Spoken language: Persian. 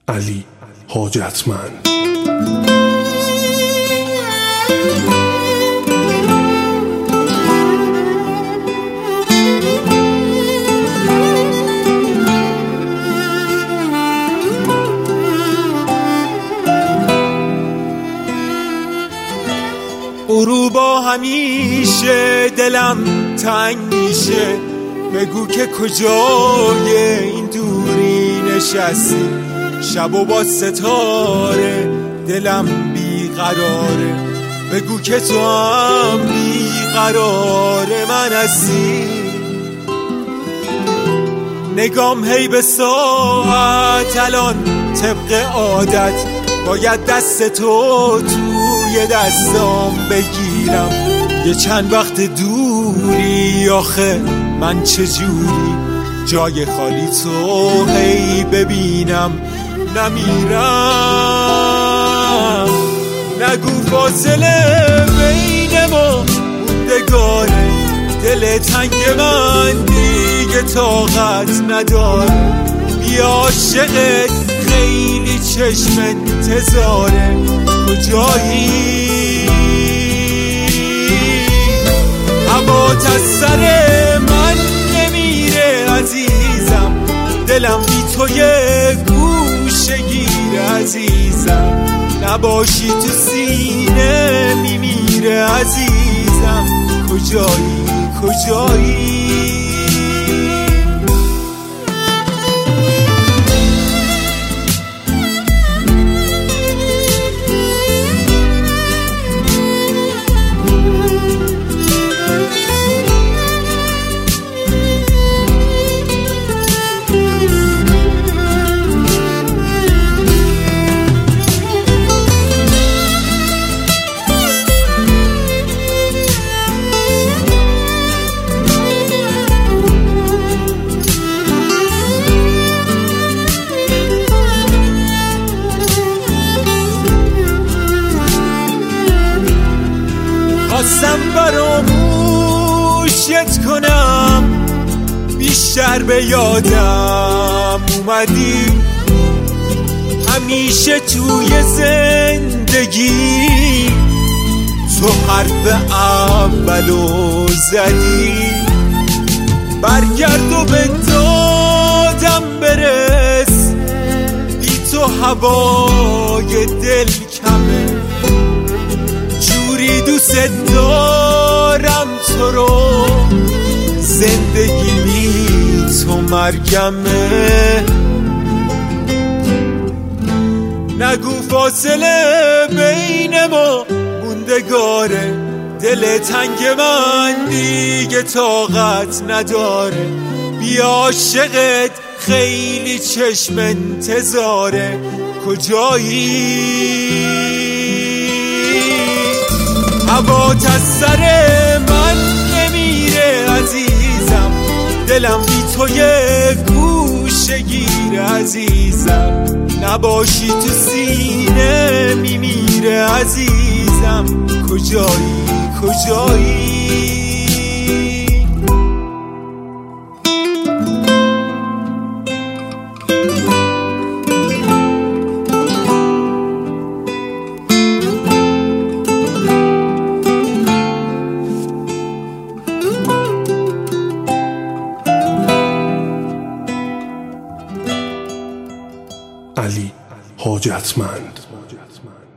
علی حاجتمند. غروبا همیشه دلم تنگ میشه، بگو که کجای این دوری نشستی. شب و با ستاره دلم بیقراره، بگو که تو هم بیقرار من هستی. نگام هی به ساعت الان طبق عادت، باید دست تو توی دستام بگیرم. یه چند وقت دوری آخه من چجوری جای خالی تو هی ببینم نمیرم. نگو فاصله بین ما موندگاره، دل تنگ من دیگه طاقت نداره. بیا عاشقت خیلی چشم انتظاره، کجایی؟ هوات از سر من نمیره عزیزم، دلم بی تو یه گوشه گیره عزیزم. نباشی تو سینه میمیره عزیزم، کجایی کجایی؟ خواستم فراموشت کنم، بیشتر به یادم اومدی. همیشه توی زندگی تو حرف اولو زدی. برگرد و به دادم برس، بی تو هوای دل کمه. جوری دوست دارم تو رو، زندگی بی تو مرگمه. نگو فاصله بین ما موندگاره، دل تنگ من دیگه طاقت نداره. بیا عاشقت خیلی چشم انتظاره، کجایی؟ هوات از سر من نمیره عزیزم، دلم بی تو یه گوشه گیره عزیزم. نباشی تو سینه میمیره عزیزم، کجایی کجایی؟ علی حاجتمند.